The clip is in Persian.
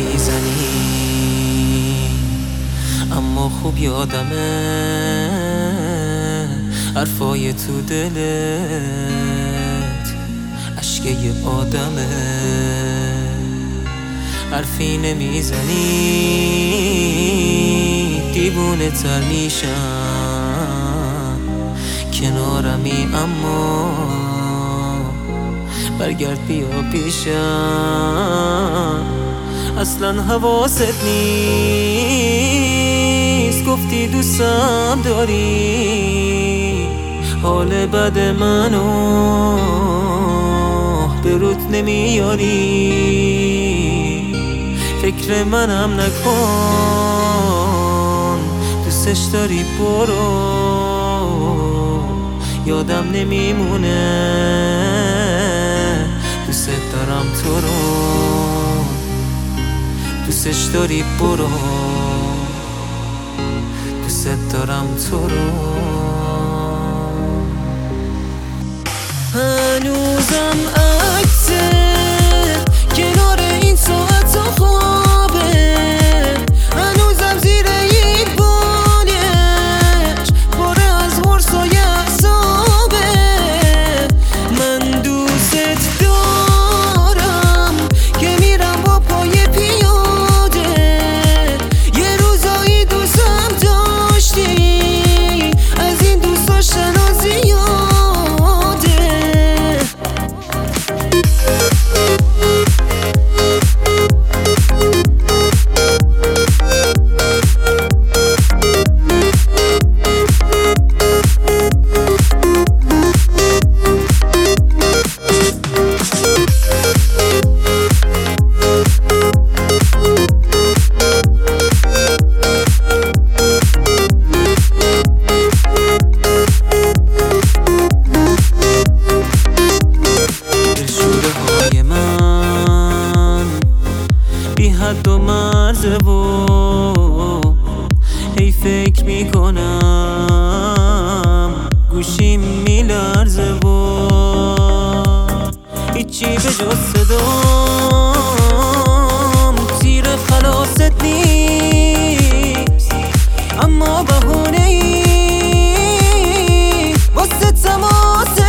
میزنی، اما خوب یادمه حرفای تو دلت اشکه یه آدمه. حرفی نمیزنی دیوونه تر میشم، کنارمی اما برگرد بیا پیشم. اصلا حواست نیست گفتی دوستم داری، حال بد منو به رود نمیاری. فکر منم نکن دوستش داری برو، یادم نمیمونه دوست دارم تو رو. دوستش داری برو، دوست دارم تو رو. هنوزم عکسه کنار این ساعت خوابه، هنوزم زیر این بانیش باره از ورسای احسابه. من دوست دارم که میرم با پای پیاده، یه روزایی دوستم داشتی از این دوست داشتن ها زیاده. بی حد و مرزه و هی فکر میکنم گوشیم میلرزه و هیچی به جز صدام تیر خلاصت نیست، اما بهونه ای واسه تماس